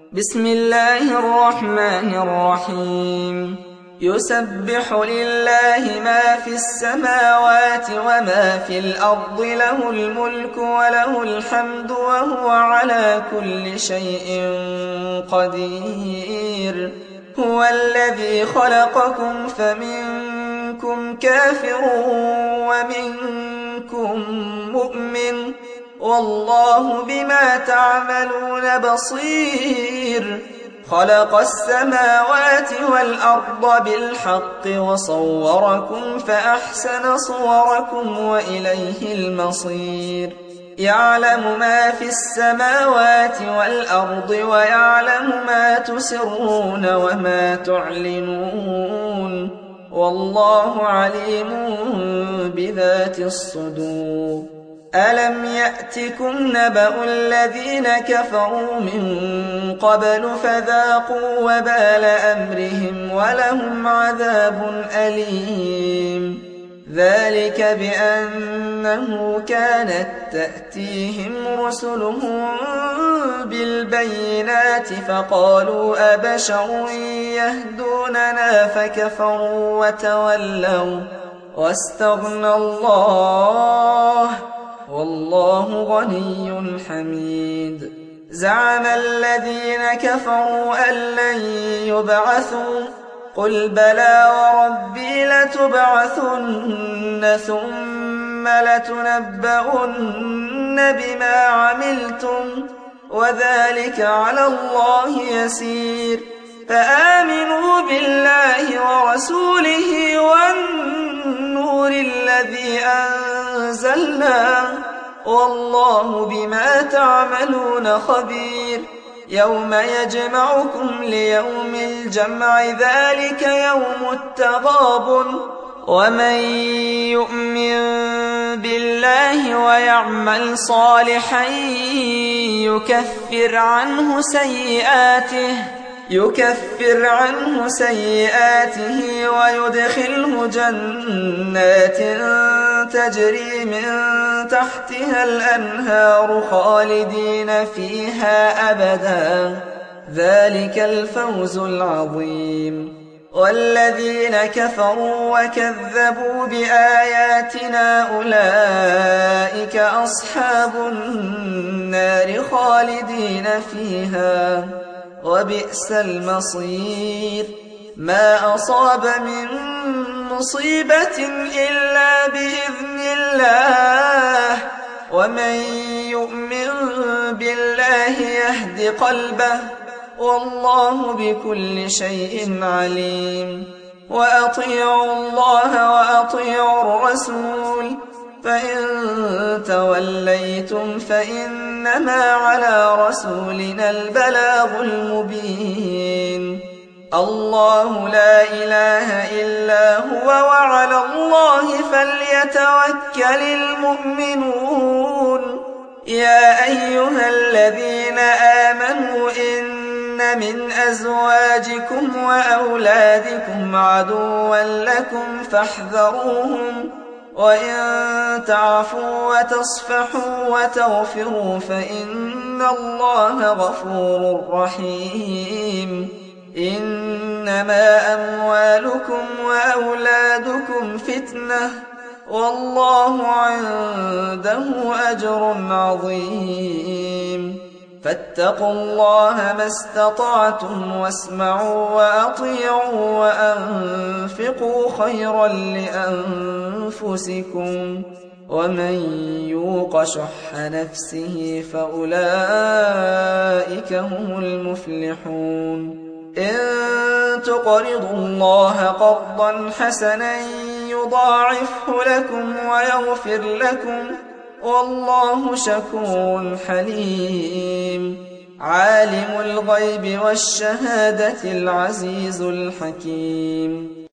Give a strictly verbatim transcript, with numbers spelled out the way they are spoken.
بسم الله الرحمن الرحيم يسبح لله ما في السماوات وما في الأرض له الملك وله الحمد وهو على كل شيء قدير هو الذي خلقكم فمنكم كافر ومنكم مؤمن والله بما تعملون بصير خلق السماوات والأرض بالحق وصوركم فأحسن صوركم وإليه المصير يعلم ما في السماوات والأرض ويعلم ما تسرون وما تعلنون والله عليم بذات الصدور ألم يأتكم نبأ الذين كفروا من قبل فذاقوا وبال أمرهم ولهم عذاب أليم ذلك بأنه كانت تأتيهم رسلهم بالبينات فقالوا أبشر يهدوننا فكفروا وتولوا واستغنى الله والله غني حميد زعم الذين كفروا أن لن يبعثوا قل بلى وربي لتبعثن ثم لتنبؤن بما عملتم وذلك على الله يسير فآمنوا بالله ورسوله والنور الذي أنزلنا والله بما تعملون خبير يوم يجمعكم ليوم الجمع ذلك يوم التغابن ومن يؤمن بالله ويعمل صالحا يكفر عنه سيئاته يكفر عنه سيئاته ويدخله جنات تجري من تحتها الأنهار خالدين فيها أبدا ذلك الفوز العظيم والذين كفروا وكذبوا بآياتنا أولئك أصحاب النار خالدين فيها وبئس المصير ما أصاب من مصيبة إلا بإذن الله ومن يؤمن بالله يهد قلبه والله بكل شيء عليم وأطيعوا الله وأطيعوا الرسول فإن توليتم فإنما على رسولنا البلاغ المبين الله لا إله إلا هو وعلى الله فليتوكل المؤمنون يا أيها الذين آمنوا إن من أزواجكم وأولادكم عدوا لكم فاحذروهم وإن تعفوا وتصفحوا وتغفروا فإن الله غفور رحيم إنما أموالكم وأولادكم فتنة والله عنده أجر عظيم فاتقوا الله ما استطعتم واسمعوا وأطيعوا وأنفقوا خيرا لأنفسكم ومن يوق شح نفسه فأولئك هم المفلحون إن تقرضوا الله قرضا حسنا يضاعفه لكم ويغفر لكم والله شكور حليم عالم الغيب والشهادة العزيز الحكيم